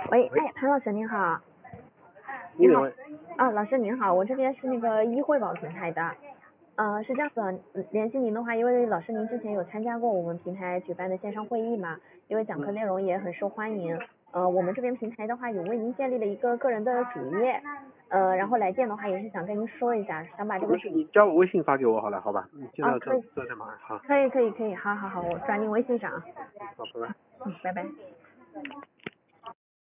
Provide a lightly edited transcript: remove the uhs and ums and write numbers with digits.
喂，哎，潘老师您好。 你你好。啊，老师您好，我这边是那个医惠保平台的。是这样子，联系您的话，因为老师您之前有参加过我们平台举办的线上会议嘛，因为讲课内容也很受欢迎。我们这边平台的话有为您建立了一个个人的主页，然后来电的话也是想跟您说一下，想把这个。 你加我微信发给我好了，好吧？你现在可以。 在忙，好。 可以，好，我转您微信上。 好，拜拜。 拜拜。